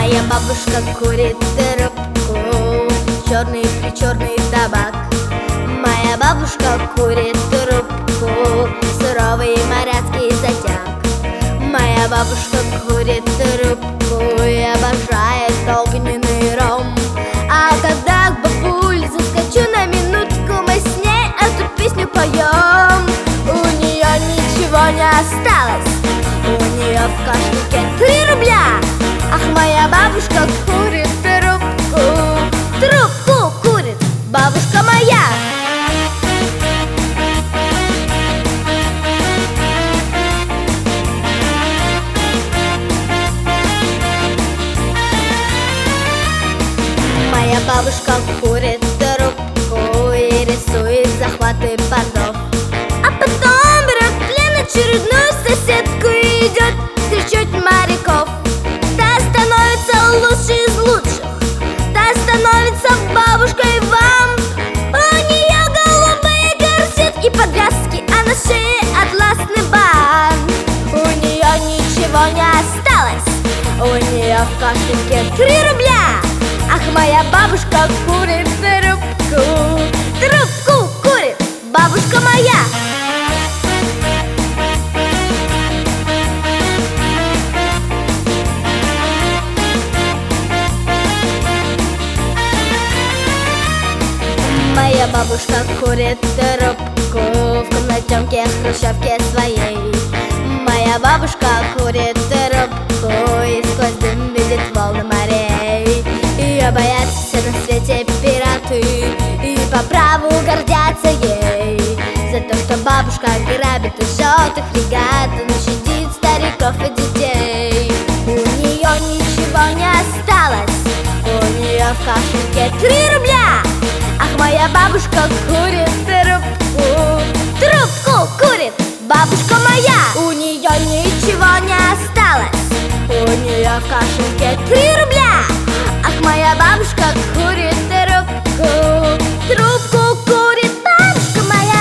Моя бабушка курит трубку, черный табак. Моя бабушка курит трубку, суровый моряцкий затяг. Моя бабушка курит трубку и обожает огненный ром. А когда к бабуле заскочу на минутку, мы с ней эту песню поем. У нее ничего не осталось, у нее в кошельке 3 рубля. Ах, моя бабушка курит трубку, трубку курит бабушка моя. Моя бабушка курит трубку и рисует захваты портов. А потом берет в плен очередную соседку и идет встречать моряков. Та становится лучше из лучших, та становится бабушкой вам. У нее голубые корсет и подвязки, а на шее атласный бант. У нее ничего не осталось, у нее в кошельке 3 рубля. Ах, моя бабушка курит трубку, трубку курит бабушка моя. Моя бабушка курит трубку в комнатенке хрущевке своей. Моя бабушка курит трубку и сквозь дым видит волны морей. Ее боятся все на свете пираты и по праву гордятся ей. За то, что бабушка грабит и жжет их фрегат, но щадит стариков и детей. У нее ничего не осталось, у нее в кошельке 3 рубля. Ах, моя бабушка курит трубку, трубку курит бабушка моя. У нее ничего не осталось, у нее в кошельке 3 рубля. Ах, моя бабушка курит трубку, трубку курит бабушка моя.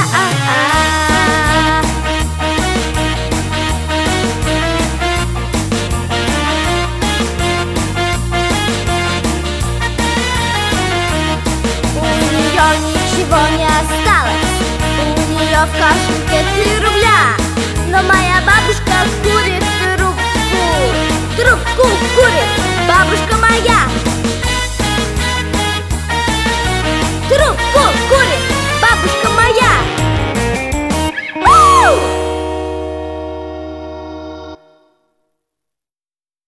У нее ничего не осталось, у нее в кошельке 3 рубля. Но моя